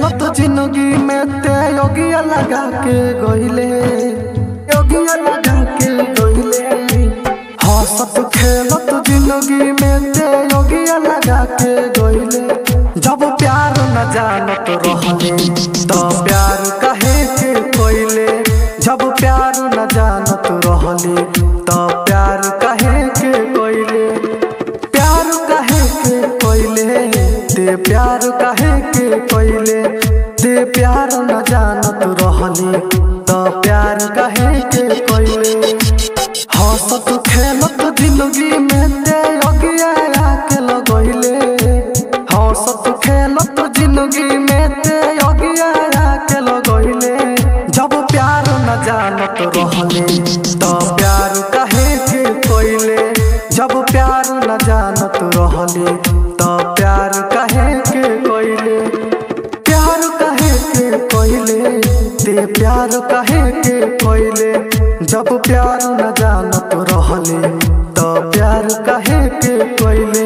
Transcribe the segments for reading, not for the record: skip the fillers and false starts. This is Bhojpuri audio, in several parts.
खेलत जिंदगी में ते योगिया लगा के गइले, योगिया लगा के गइले। हंसत खेलत जिंदगी में ते योगिया लगा के गइले। जब प्यार न जानत रहले तो प्यार कहे के कोइले, जब प्यार न जानत रहले तो प्यार कहे के कोइले। प्यार कहे के कोइले ते प्यार कहे के कोइले, ते प्यार न जानत रहले तो प्यार कहे के कोइले। हंसत खेलत जिंदगी में ते योगिया के लगइले, हंसत खेलत जिंदगी में ते योगिया के लगइले। जब प्यार न जानत रहले तो प्यार कहे के कोइले, जब प्यार न जानत रहले तो प्यार कहे के कोइले। प्यार कहे के कोइले ते प्यार कहे के कोइले, जब प्यार न जानत रहले तो प्यार कहे के कोइले।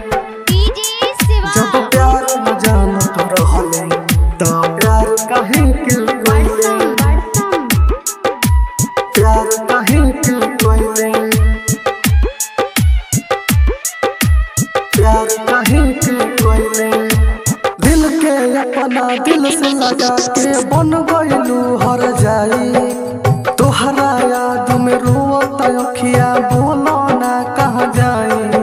जब प्यार न जानत रहले तो प्यार कहे के कोइले, प्यार कहे के कोइले, प्यार कहे के कोइले। दिल के अपना दिल से लगा के बन गइलू हर जाई, तोहरा याद में रोवत अखिया बोलो ना कहाँ जाई।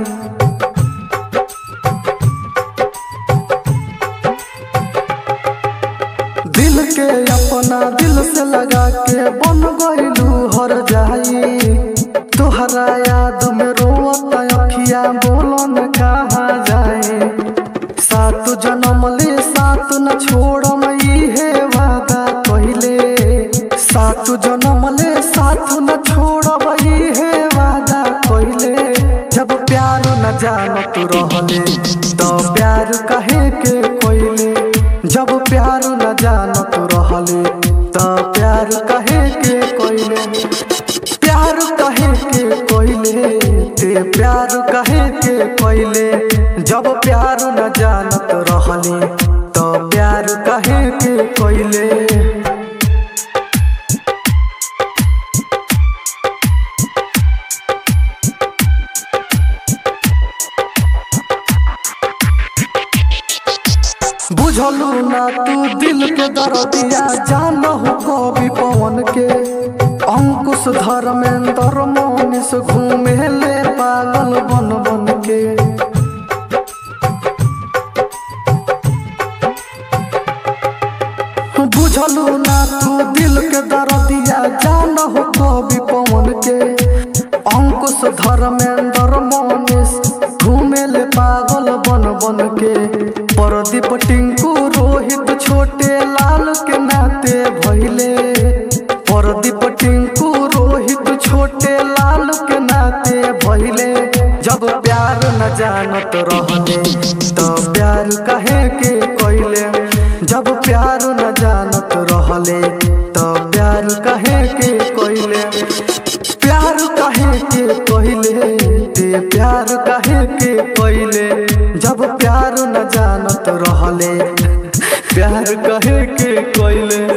दिल के अपना दिल से लगा के बन गइलू हर जाई, तोहरा याद में रोवत अखिया बोलो न कहाँ जाए। सात जन्म ले साथ न छोड़म इहे वादा कइले, सात जन्म ले साथ न छोड़ब इहे वादा कइले। जब प्यार न जानत रहले तो प्यार कहे के कोइले, जब प्यार न जानत रहले तो प्यार कहे के कोइले। प्यार कहे के कोइले ते प्यार कहे के कोइले, जब प्यार न जानत रहले तो प्यार कहे के कोइले। बुझलू ना तू दिल के दर्दिया, जानहु कवि पवन के। अंकुश धर्मेंद्र मोनिस घूमे ले पागल बन बन के। बुझलू ना तू दिल के दर्दिया, जानहु कवि पवन के। अंकुश धर्मेंद्र मोनिस घूमे ले पागल बन बन के। प्रदीप टिंकू रोहित छोटे लाल के नाते भइले, प्रदीप टिंकू रोहित छोटे लाल के नाते भइले। जब प्यार न जानत रहले तो प्यार कहे के कोइले, जब प्यार न जानत रहले तो प्यार कहे के कोइले। प्यार कहे के कोइले ते प्यार कहे के कोइले, जब प्यार न जानत रहले प्यार कहे के कोइले।